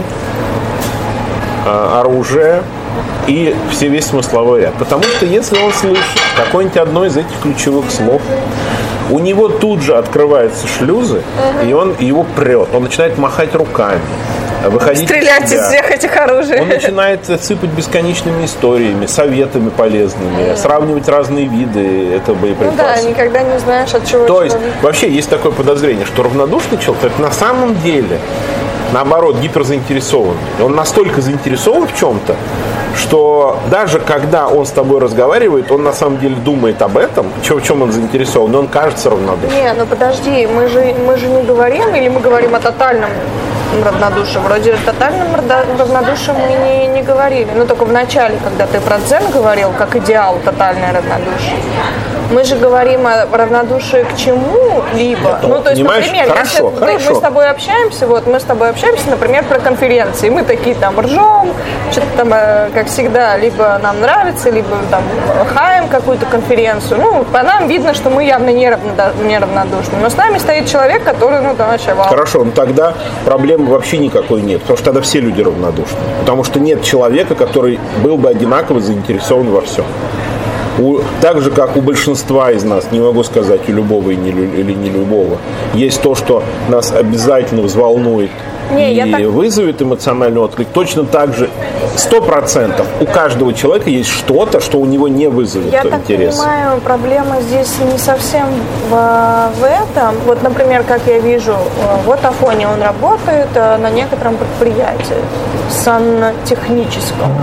оружие и весь смысловой ряд. Потому что если он слышит какое-нибудь одно из этих ключевых слов, у него тут же открываются шлюзы, и его прет. Он начинает махать руками, выходить стрелять из всех этих оружий. Он начинает сыпать бесконечными историями, советами полезными, сравнивать разные виды этого боеприпаса. Ну да, никогда не знаешь, от чего. То есть, вообще есть такое подозрение, что равнодушный человек на самом деле, наоборот, гиперзаинтересован. Он настолько заинтересован в чем-то, что даже когда он с тобой разговаривает, он на самом деле думает об этом, в чем он заинтересован, но он кажется равнодушным. Не, ну подожди, мы же не говорим, или мы говорим о тотальном равнодушии. Вроде о тотальном равнодушии мы не говорили. Ну, только в начале, когда ты про дзен говорил, как идеал тотальное равнодушие. Мы же говорим о равнодушии к чему-либо. Ну, то есть, например, хорошо. Мы с тобой общаемся, например, про конференции. Мы такие там ржем, что-то там, как всегда, либо нам нравится, либо там хаем какую-то конференцию. Ну, по нам видно, что мы явно не равнодушны. Но с нами стоит человек, который, там вообще вау. Хорошо, но тогда проблемы вообще никакой нет, потому что тогда все люди равнодушны. Потому что нет человека, который был бы одинаково заинтересован во всем. Так же, как у большинства из нас, не могу сказать, у любого или не любого, есть то, что нас обязательно взволнует и вызовет эмоциональный отклик. Точно так же 100% у каждого человека есть что-то, что у него не вызовет интерес. Я так понимаю, проблема здесь не совсем в этом. Вот, например, как я вижу, вот Афоня, он работает на некотором предприятии сантехническом.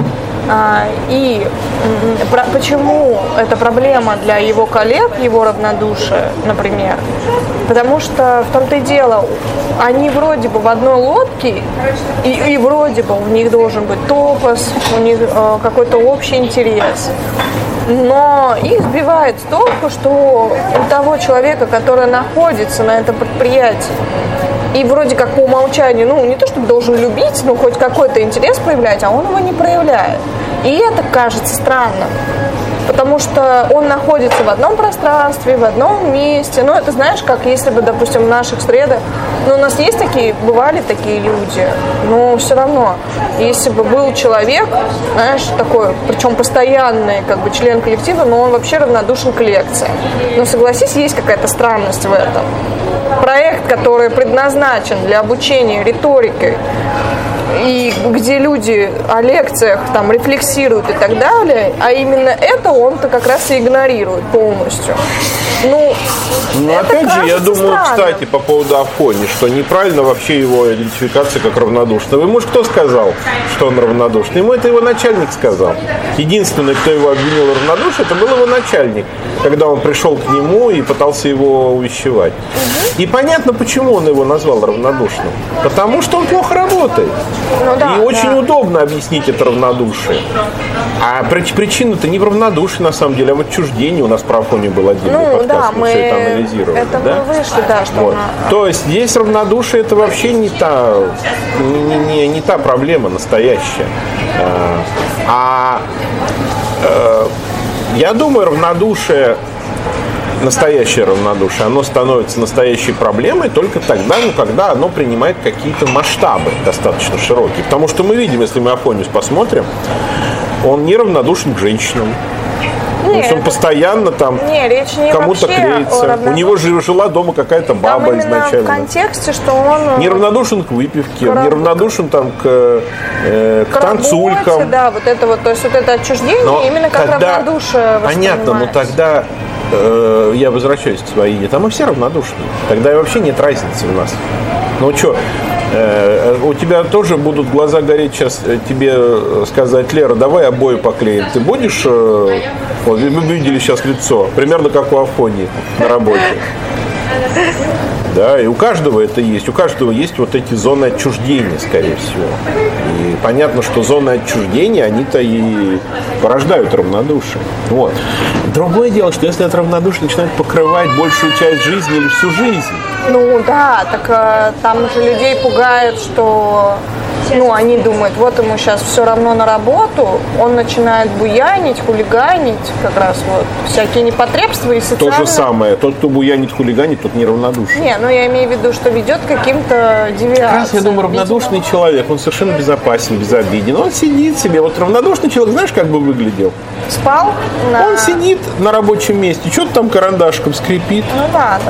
И почему это проблема для его коллег, его равнодушие, например? Потому что в том-то и дело, они вроде бы в одной лодке, и вроде бы у них должен быть топос, у них какой-то общий интерес. Но их сбивает с толку, что у того человека, который находится на этом предприятии, и вроде как по умолчанию, не то чтобы должен любить, но хоть какой-то интерес проявлять, а он его не проявляет. И это кажется странным, потому что он находится в одном пространстве, в одном месте. Это знаешь, как если бы, допустим, в наших средах, у нас есть бывали такие люди, но все равно, если бы был человек, знаешь, такой, причем постоянный, член коллектива, но он вообще равнодушен к лекциям. Но согласись, есть какая-то странность в этом. Проект, который предназначен для обучения риторикой, и где люди о лекциях рефлексируют и так далее, а именно это он-то как раз и игнорирует полностью. Опять же, я думаю, кстати, по поводу Афони, что неправильно вообще его идентификация как равнодушного. Ему же кто сказал, что он равнодушный? Ему это его начальник сказал. Единственный, кто его обвинил в равнодушии, это был его начальник, когда он пришел к нему и пытался его увещевать. И понятно, почему он его назвал равнодушным. Потому что он плохо работает. И очень удобно объяснить это равнодушие. А причина-то не в равнодушии, на самом деле, а в отчуждении. У нас про Афонию был отдельный подкаст, мы все это анализировали. Это мы вышли, что То есть здесь равнодушие это вообще не та проблема настоящая. Я думаю, настоящее равнодушие, оно становится настоящей проблемой только тогда, когда оно принимает какие-то масштабы достаточно широкие. Потому что мы видим, если мы Афониус посмотрим, он не равнодушен к женщинам. Он постоянно кому-то клеится. У него же жила дома какая-то баба изначально. В контексте, что он неравнодушен к выпивке, неравнодушен к танцулькам. Работе, да, то есть это отчуждение, но именно как равнодушие воспринимается. Понятно, но тогда я возвращаюсь к своей идее. Там мы все равнодушны. Тогда и вообще нет разницы в нас. У тебя тоже будут глаза гореть сейчас тебе сказать: Лера, давай обои поклеим. Ты будешь? Вы видели сейчас лицо, примерно как у Афонии на работе. Да, и у каждого это есть. У каждого есть вот эти зоны отчуждения, скорее всего. И понятно, что зоны отчуждения, они-то и порождают равнодушие. Вот. Другое дело, что если это равнодушие начинает покрывать большую часть жизни или всю жизнь. Ну да, так там же людей пугает, что они думают, вот ему сейчас все равно на работу, он начинает буянить, хулиганить, как раз вот всякие непотребства и социальные. То же самое. Тот, кто буянит, хулиганит, тот неравнодушный. Не, я имею в виду, что ведет к каким-то девиациям. Как раз, я думаю, равнодушный человек, он совершенно безопасен, безобиден. Он сидит себе. Вот равнодушный человек, знаешь, как бы выглядел? Спал? Он сидит на рабочем месте, что-то там карандашком скрипит. Ну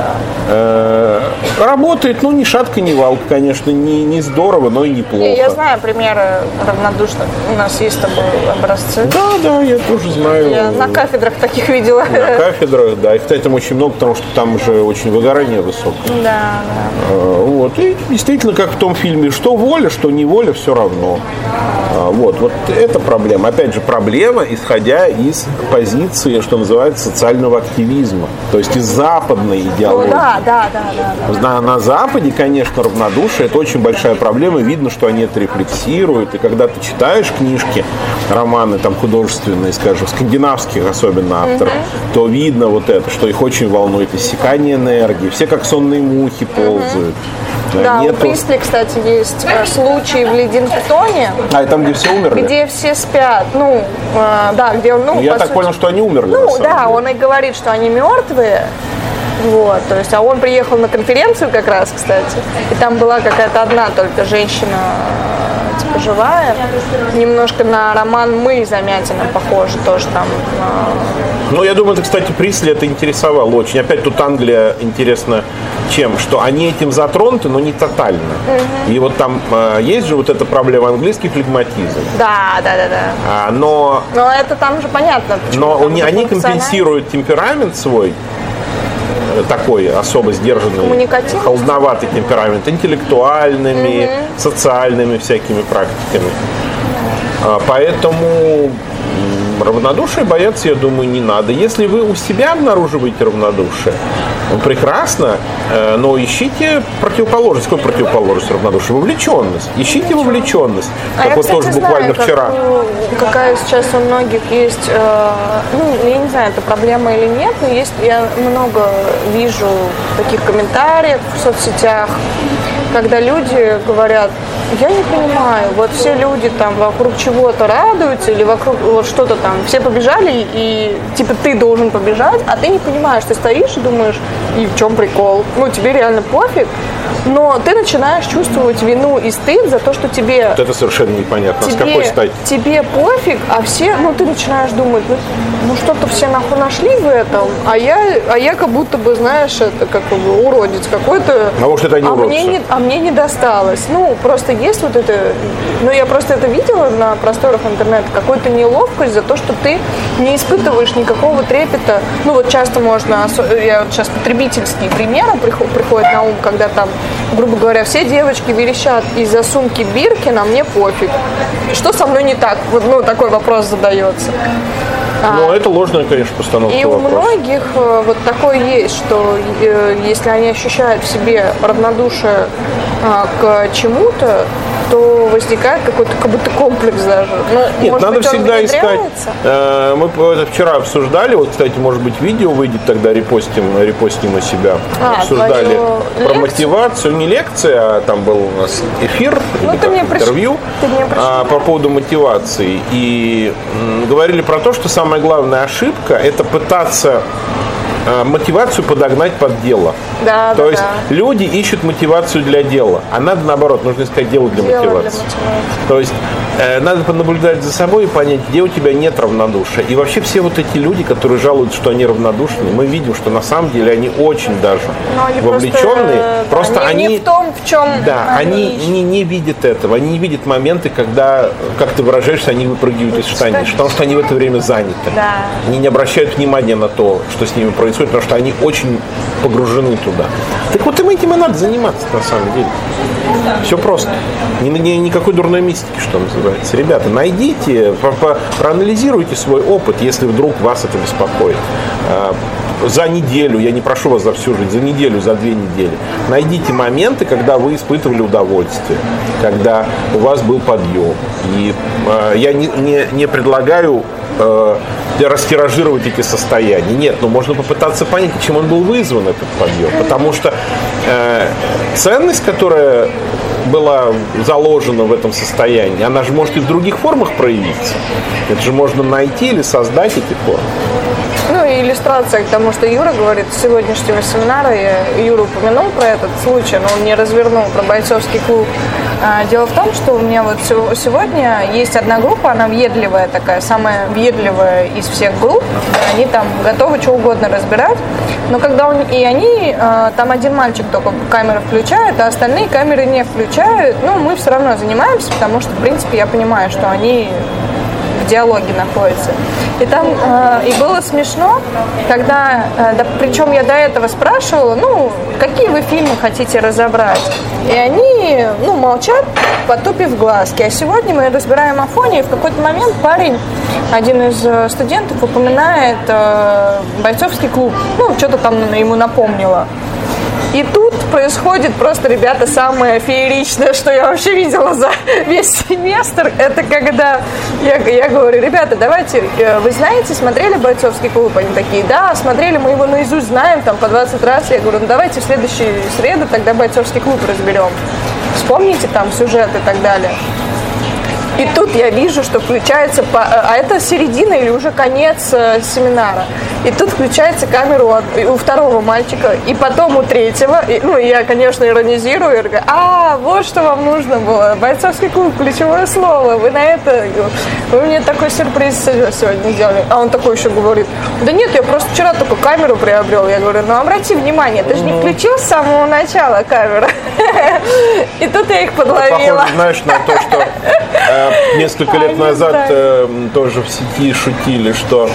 да. Работает, ни шатка, ни валка, конечно, не здорово, но и неплохо. Я знаю примеры равнодушных. У нас есть с тобой образцы. Да, я тоже знаю. Я на кафедрах таких видела. На кафедрах, да. И, кстати, там очень много, потому что там же очень выгорание высокое. Да. Вот. И действительно, как в том фильме, что воля, что неволя, все равно. Вот это проблема. Опять же, проблема, исходя из позиции, что называется, социального активизма. То есть из западной идеологии. Да. На Западе, конечно, равнодушие – это очень большая проблема. Видно, что они это рефлексируют. И когда ты читаешь книжки, романы там художественные, скажем, скандинавских особенно авторов, то видно вот это, что их очень волнует иссякание энергии. Все как сонные мухи ползают. Да, у Присли, кстати, есть случаи в Ледингтоне. И там, где все умерли? Где все спят. Где он, я так понял, что они умерли. Он и говорит, что они мертвые. Вот, то есть, он приехал на конференцию как раз, кстати, и там была какая-то одна только женщина, типа живая, немножко на роман «Мы» Замятина похоже, тоже там. Я думаю, это, кстати, Присли это интересовало очень. Опять тут Англия интересна чем? Что они этим затронуты, но не тотально. И вот там есть же вот эта проблема английский флегматизм. Да. Но это там же понятно. Но они компенсируют темперамент свой, такой особо сдержанный, холодноватый темперамент, интеллектуальными, социальными всякими практиками. Поэтому равнодушие бояться, я думаю, не надо. Если вы у себя обнаруживаете равнодушие, прекрасно, но ищите противоположность. Какую противоположность равнодушия? Вовлеченность. Ищите вовлеченность. Как вот тоже буквально вчера. Какая сейчас у многих есть, я не знаю, это проблема или нет, но я много вижу таких комментариев в соцсетях, когда люди говорят, я не понимаю, вот все люди там вокруг чего-то радуются или вокруг вот что-то там, все побежали и типа ты должен побежать, а ты не понимаешь, ты стоишь и думаешь, и в чем прикол? Тебе реально пофиг, но ты начинаешь чувствовать вину и стыд за то, что тебе... Вот это совершенно непонятно. С какой стати? Тебе пофиг, а все, ты начинаешь думать, что-то все нахуй нашли в этом, а я как будто бы, знаешь, это как бы уродец какой-то. А может это не уродцы? Мне не досталось. Просто есть вот это, я просто это видела на просторах интернета, какую-то неловкость за то, что ты не испытываешь никакого трепета. Часто можно, я вот сейчас потребительские примеры приходят на ум, когда там, грубо говоря, все девочки верещат из-за сумки Биркин, а мне пофиг. Что со мной не так? Такой вопрос задается. Это ложная, конечно, постановка и вопроса. У многих вот такое есть, что если они ощущают в себе равнодушие к чему-то, то возникает какой-то как будто комплекс даже. Нет, может надо быть, всегда искать. Мы это вчера обсуждали, кстати, может быть, видео выйдет, тогда репостим у себя. Обсуждали про мотивацию, не лекция, а там был у нас эфир, интервью по поводу мотивации. И говорили про то, что самая главная ошибка – это пытаться мотивацию подогнать под дело. То есть люди ищут мотивацию для дела, а надо наоборот, нужно искать дело для мотивации. То есть надо понаблюдать за собой и понять, где у тебя нет равнодушия. И вообще все вот эти люди, которые жалуются, что они равнодушны, мы видим, что на самом деле они очень даже вовлеченные. Просто они не в том, в чем они не видят этого. Они не видят моменты, когда, как ты выражаешься, они выпрыгивают из штанин, потому что они в это время заняты. Они не обращают внимания на то, что с ними происходит, потому что они очень погружены туда. Так вот, этим и надо заниматься, на самом деле. Все просто. Никакой дурной мистики, что называется. Ребята, найдите, проанализируйте свой опыт, если вдруг вас это беспокоит. за неделю, я не прошу вас за всю жизнь, за неделю, за 2 недели, найдите моменты, когда вы испытывали удовольствие, когда у вас был подъем. И я не предлагаю растиражировать эти состояния. Нет, но можно попытаться понять, чем он был вызван, этот подъем. Потому что ценность, которая была заложена в этом состоянии, она же может и в других формах проявиться. Это же можно найти или создать эти формы. Ну и иллюстрация к тому, что Юра говорит с сегодняшнего семинара. Юра упомянул про этот случай, но он не развернул про бойцовский клуб. Дело в том, что у меня вот сегодня есть одна группа, она въедливая такая, самая въедливая из всех групп. Они там готовы что угодно разбирать. Но когда они, там один мальчик только камеру включает, а остальные камеры не включают, ну мы все равно занимаемся, потому что, в принципе, я понимаю, что они в диалоге находятся. И там и было смешно, когда, причем я до этого спрашивала, ну, какие вы фильмы хотите разобрать? И они, ну, молчат, потупив глазки. А сегодня мы разбираем Афоню, и в какой-то момент парень, один из студентов, упоминает бойцовский клуб. Ну, что-то там ему напомнило. И тут происходит просто, ребята, самое фееричное, что я вообще видела за весь семестр. Это когда я говорю: ребята, давайте, вы знаете, смотрели бойцовский клуб? Они такие: да, смотрели, мы его наизусть знаем, там по 20 раз. Я говорю: ну давайте в следующую среду тогда бойцовский клуб разберем. Вспомните там сюжет и так далее. И тут я вижу, что включается, а это середина или уже конец семинара. И тут включается камера у второго мальчика, и потом у третьего. И, ну, я, конечно, иронизирую, и говорю: вот что вам нужно было. Бойцовский клуб, ключевое слово. Вы на это... Вы мне такой сюрприз сегодня сделали. А он такой еще говорит: да нет, я просто вчера только камеру приобрел. Я говорю: ну, обрати внимание, ты же не включил с самого начала камеру. И тут я их подловила. Похоже, знаешь, на то, что несколько лет назад тоже в сети шутили, что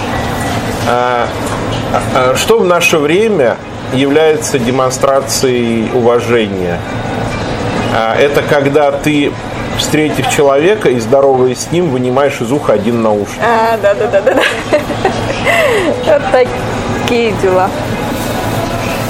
в наше время является демонстрацией уважения. Это когда ты, встретив человека и здороваясь с ним, вынимаешь из уха один наушник. Да. Вот такие дела.